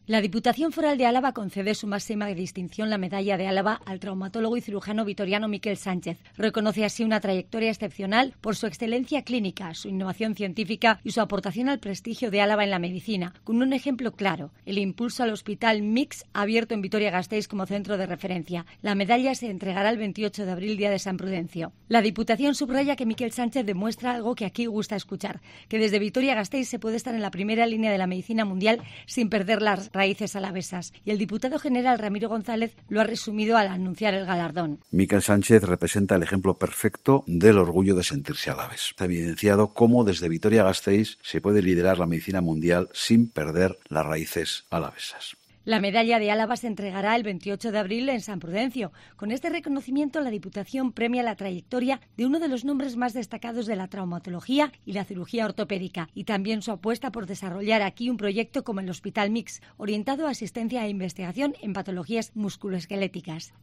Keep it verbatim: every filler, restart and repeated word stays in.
La Diputación Foral de Álava concede su máxima distinción, la Medalla de Álava, al traumatólogo y cirujano vitoriano Miquel Sánchez. Reconoce así una trayectoria excepcional por su excelencia clínica, su innovación científica y su aportación al prestigio de Álava en la medicina, con un ejemplo claro: el impulso al Hospital Mix, abierto en Vitoria-Gasteiz como centro de referencia. La medalla se entregará el veintiocho de abril, día de San Prudencio. La Diputación subraya que Miquel Sánchez demuestra algo que aquí gusta escuchar, que desde Vitoria-Gasteiz se puede estar en la primera línea de la medicina mundial sin perder las raíces alavesas, y el diputado general Ramiro González lo ha resumido al anunciar el galardón. Miquel Sánchez representa el ejemplo perfecto del orgullo de sentirse alaves. Ha evidenciado cómo desde Vitoria-Gasteiz se puede liderar la medicina mundial sin perder las raíces alavesas. La medalla de Álava se entregará el veintiocho de abril en San Prudencio. Con este reconocimiento, la Diputación premia la trayectoria de uno de los nombres más destacados de la traumatología y la cirugía ortopédica, y también su apuesta por desarrollar aquí un proyecto como el Hospital Mix, orientado a asistencia e investigación en patologías musculoesqueléticas.